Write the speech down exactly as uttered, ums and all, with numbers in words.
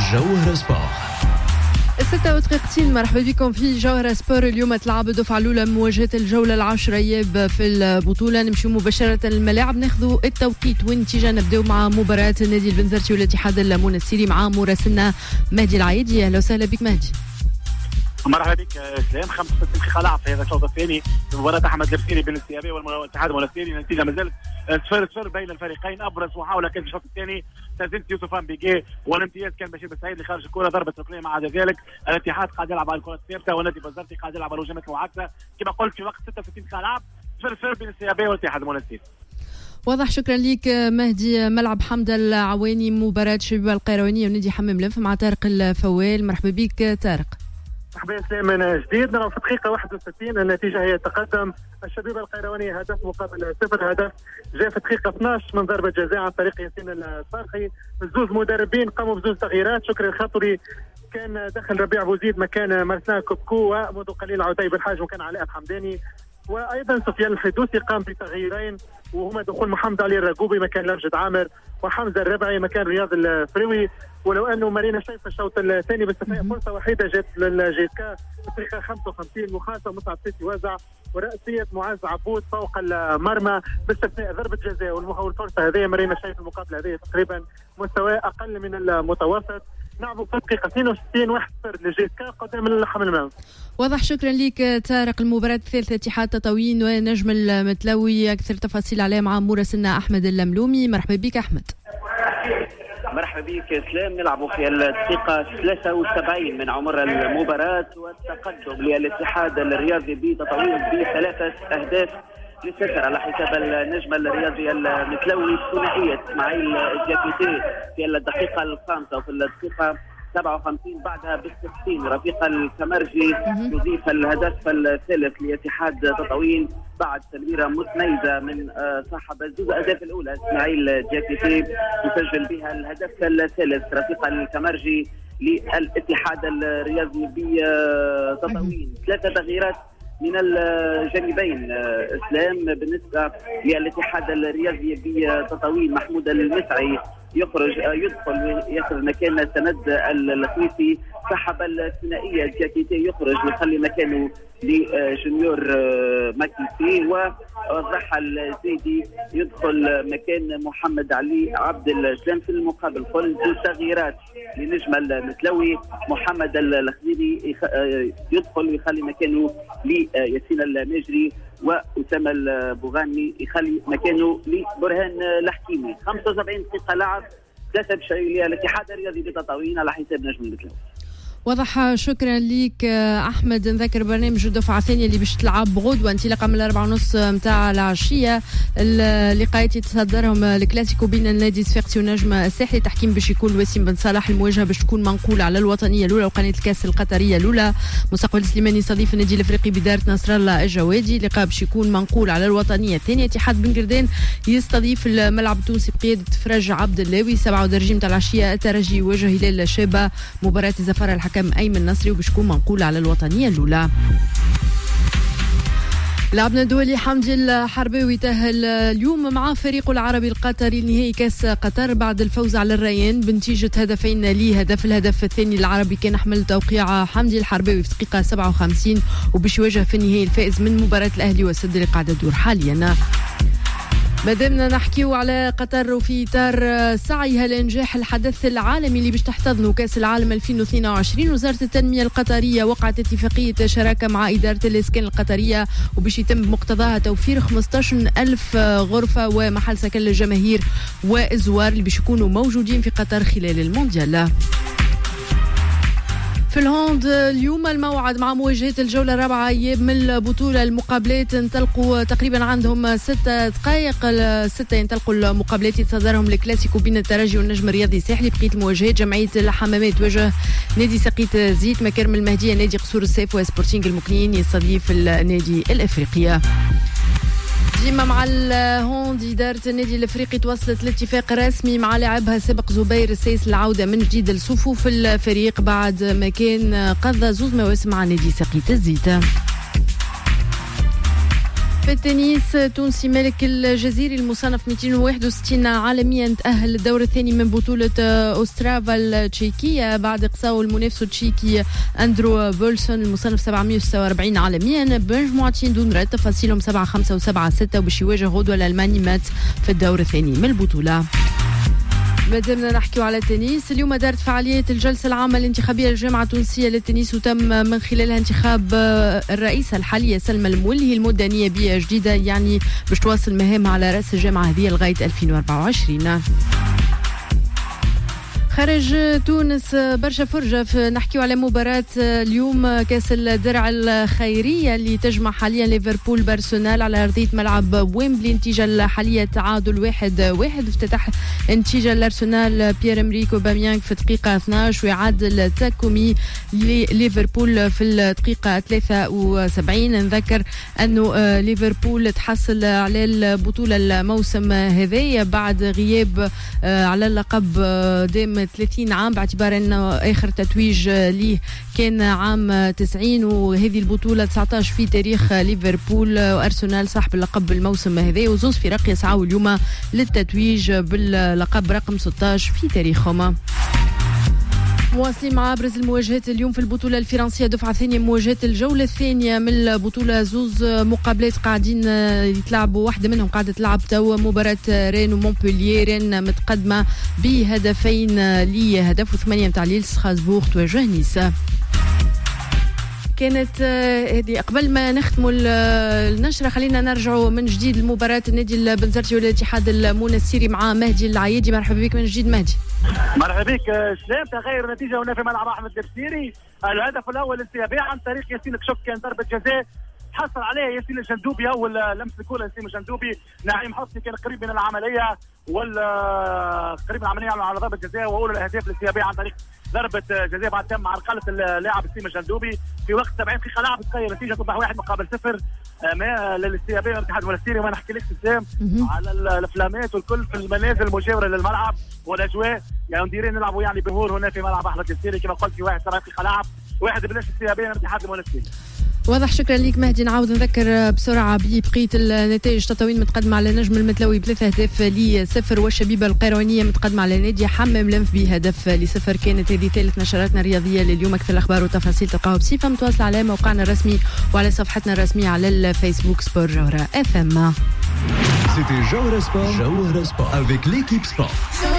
جوهر سبور. ستة ودقيقتين مرحبا بكم في جوهر سبور. اليوم تلعب الدفعة الأولى مواجهة الجولة العاشرة ياب في البطولة. نمشي مباشرة الملاعب ناخذوا التوقيت والنتيجة. نبداو مع مباراة النادي البنزرتي والاتحاد المنستيري مع مراسلنا مهدي العايدي. أهلا وسهلا بك مهدي. مرحبا بك اسلام. خمسة دقائق لعب في هذا الشوط الثاني في مباراة احمد الفسيري بين السيابي والاتحاد المنستيري. النتيجة مازالت صفر صفر بين الفريقين. ابرز محاولة كانت في الشوط الثاني تسديد يوسف بيجي والامتياز كان بشير بالسعيد اللي خارج الكرة ضربة ركنية. مع ذلك الاتحاد قاعد يلعب على الكرة الثابتة والنادي البنزرتي قاعد يلعب على الهجمات المعاكسة كما قلت في وقت ستة وستين دقيقة لعب صفر صفر بين السيابي والاتحاد المنستيري. واضح. شكرا لك مهدي. ملعب حمد العواني مباراة شبيبة القيروانية ونادي حمام لنف مع طارق الفوال. مرحبا بك طارق. مرحبا سلام من جديد. نرى في دقيقة واحد وستين النتيجة هي تقدم الشبيبة القيرواني هدف مقابل صفر. هدف جاء في دقيقة اثناش من ضربة جزاء عن طريق ياسين الصارخي. الزوز مدربين قاموا بزوز تغييرات. شكري الخاطري كان دخل ربيع بوزيد مكان مرسان كوبكو، ومنذ قليل عتيب الحاج وكان علاء الحمداني، وايضا سفيان الحدوثي قام بتغييرين وهما دخول محمد علي الرقوبي مكان لرجد عامر وحمزه الربعي مكان رياض الفريوي. ولو انه مارينا شايف الشوط الثاني باستثناء فرصه وحيده جات للجيكا في الدقيقه خمسة وخمسين مخالفه مصعب سيتي وزع ورأسية معاذ عبود فوق المرمى باستثناء ضربه جزاء. والفرصه هذه مارينا شايف المقابله هذه تقريبا مستوى اقل من المتوسط. نعم في الدقيقة اثنين وستين واحد صفر لجيكا قدام الحمل الماوي. واضح. شكرا لك طارق. المباراة الثالثة اتحاد تطاوين ونجم المتلوي. أكثر تفاصيل عليها مع مراسلنا أحمد اللملومي. مرحبا بك أحمد. مرحبا بك سلام. نلعبوا في الدقيقة ثلاثة وسبعين من عمر المباراة والتقدم للاتحاد الرياضي بتطاوين بثلاثة أهداف لصفر على حساب النجم الرياضي المتلوي. ثنائية اسماعيل الجاكيتي في الدقيقة الخامسة وفي الدقيقة سبعة وخمسين بعدها بالستين رفيق الكمرجي يضيف الهدف الثالث لاتحاد تطاوين بعد تمريرة متميزة من صاحب الزوز أهداف الأولى اسماعيل جاكيتي يسجل بها الهدف الثالث رفيق الكمرجي للاتحاد الرياضي بتطاوين. ثلاثة تغييرات من الجانبين اسلام. بالنسبه للاتحاد الرياضي بتطاوين محمود المسعي يخرج يدخل ياخذ مكان سند الخويسي. سحب الثنائيه جاكيتي يخرج ويخلي مكانه لجونيور ماكيسي ووضح الزيدي يدخل مكان محمد علي عبد السلام. في المقابل كل تغييرات لنجم المتلوي. محمد الخزيري يدخل ويخلي مكانه لياسين المجري وأسامة البوغاني يخلي مكانه لبرهان الحكيمي. خمسة وسبعين دقيقة لعب ثلاثة بشيء للاتحاد الرياضي بتطاوين على حساب نجم المتلوي. واضح. شكرا لك احمد. نذكر برنامج الدفعه الثانيه اللي باش تلعب غدوه انطلاقا من الأربعة ونص نتاع العشيه. اللقاءات يتصدرهم الكلاسيكو بين النادي الصفاقسي ونجم الساحلي. التحكيم باش يكون وسيم بن صالح. المواجهه باش تكون منقوله على الوطنيه الاولى وقناه الكاس القطريه الاولى. مستقبل السليماني يستضيف النادي الافريقي بداره نصر الله الجوادي. اللقاء باش يكون منقول على الوطنيه الثانيه. اتحاد بن قردان يستضيف الملعب التونسي بقياده فرج عبد اللاوي. سبعة ودرجين نتاع العشيه الترجي يواجه هلال الشابه. مباراه الزفاره الحكم أيمن نصري وباش تكون منقولة على الوطنية الأولى. لعبنا الدولي حمدي الحرباوي تأهل اليوم مع فريقه العربي القطري لنهائي كاس قطر بعد الفوز على الريان بنتيجة هدفين ليه. هدف الهدف الثاني العربي كان حمل توقيع حمدي الحرباوي في دقيقة سبعة وخمسين وباش يواجه في النهائي الفائز من مباراة الأهلي والسد اللي قاعدة تدور حاليا. مادامنا نحكيو على قطر وفي اطار سعيها لانجاح الحدث العالمي اللي باش تحتضنه كاس العالم ألفين واثنين وعشرين. وزاره التنميه القطريه وقعت اتفاقيه شراكه مع اداره الاسكان القطريه وباش يتم بمقتضاها توفير خمسة عشر ألف غرفه ومحل سكن للجماهير والزوار اللي باش يكونوا موجودين في قطر خلال المونديال. في الهوند اليوم الموعد مع مواجهة الجولة الرابعة اياب من البطولة. المقابلات انطلقوا تقريبا عندهم ستة دقائق. ستة ينطلقوا المقابلات يتصدرهم الكلاسيكو بين الترجي والنجم الرياضي الساحلي. بقية المواجهات جمعية الحمامات تواجه نادي سقيت زيت. مكارم المهدية نادي قصور السيف وسبورتينغ المكنين يستضيف النادي الافريقية. ديما مع الهوند إدارة النادي الافريقي توصلت لاتفاق رسمي مع لاعبها سبق زبير السيس العودة من جديد لصفوف الفريق بعد ما كان قضى زوز مواسم مع نادي سقيت الزيت. في التنس تونسي مالك الجزيري المصنف مئتين وواحد وستين عالميا تأهل الدور الثاني من بطولة أوسترافا التشيكية بعد إقصاء المنافس التشيكي أندرو بولسون المصنف سبعمئة وستة وأربعين عالميا بمجموعتين دون رد تفاصيلهم سبعة خمسة وسبعة ستة وباش يواجه غدوة الألماني مات في الدور الثاني من البطولة. مادامنا نحكيو على التنس اليوم دارت فعالية الجلسة العامة الانتخابية للجامعة التونسية للتنس وتم من خلالها انتخاب الرئيسة الحالية سلمى المولهي المدة نيابية جديدة يعني باش تواصل مهامها على رأس الجامعة هذه لغاية ألفين وأربعة وعشرين. خارج تونس برشا فرجة في نحكيو على مباراة اليوم كاس الدرع الخيرية اللي تجمع حاليا ليفربول بارسونال على أرضية ملعب ويمبلي. النتيجة الحالية تعادل واحد واحد. افتتح النتيجة الأرسنال بيير إمريك أوباميانغ في الدقيقة اثني عشر ويعادل تاكومي ليفربول في الدقيقة ثلاثة وسبعين. نذكر أنه ليفربول تحصل على البطولة الموسم هذايا بعد غياب على اللقب دام ثلاثين عام باعتبار أنه آخر تتويج ليه كان عام تسعين وهذه البطولة تسعة عشر في تاريخ ليفربول وأرسنال صاحب اللقب الموسم هذا وزوز فرق يسعوا اليوم للتتويج باللقب رقم ستة عشر في تاريخهم. مواصلين مع أبرز المواجهات اليوم في البطولة الفرنسية دفعة ثانية مواجهات الجولة الثانية من البطولة زوز مقابلات قاعدين يتلعبوا واحدة منهم قاعدة تلعب تو مباراة رين ومونبولييه. رين متقدمة بهدفين لهدف وثمانية متاع ليل ستراسبورغ تواجه نيس. كانت هذه قبل ما نختموا النشرة خلينا نرجعوا من جديد لمباراة النادي البنزرتي والاتحاد المنستيري مع مهدي العيادي. مرحبا بك من جديد مهدي. مرحبا بك سلام. تغير نتيجة هنا في ملعب أحمد البسيري. الهدف الأول استيابي عن طريق ياسين كشك كان ضربة جزاء حصل عليه ياسين الجندوبي أول لمس الكرة. ياسين الجندوبي نعيم حسني كان قريب من العملية ولا قريب من العملية على ضربة جزاء وأول الأهداف الاستيابية عن طريق ضربة جزاء بعد تم عرقلة اللاعب سيم الجندوبي في وقت سبعين دقيقة. لعب تغير نتيجة تصبح واحد مقابل صفر ما للاستيابية الاتحاد المنستيري. ما نحكي لك سلام على الفلامات والكل في المنازل المجاورة للملعب والاجواء يعني نديرين نلعبوا يعني بهور هنا في ملعب احمد البسيري كما قلت في واحد سبعين دقيقة لعب واحد بلاش استيابية من الاتحاد المنستيري. واضح. شكرا لك مهدي. نعاود نذكر بسرعة بقية النتائج. تطاوين متقدمة على نجم المتلوي بثلاثة أهداف لصفر والشبيبة القيروانية متقدمة على نادي حمام لنف بهدف لصفر. كانت هذه ثالث نشراتنا الرياضية لليوم. أكثر الأخبار والتفاصيل تلقاوها بصفة متواصلة على موقعنا الرسمي وعلى صفحتنا الرسمية على الفيسبوك سبور جوهرة اف ام. C'était Jawhara Sport, Jawhara Sport avec l'équipe sport.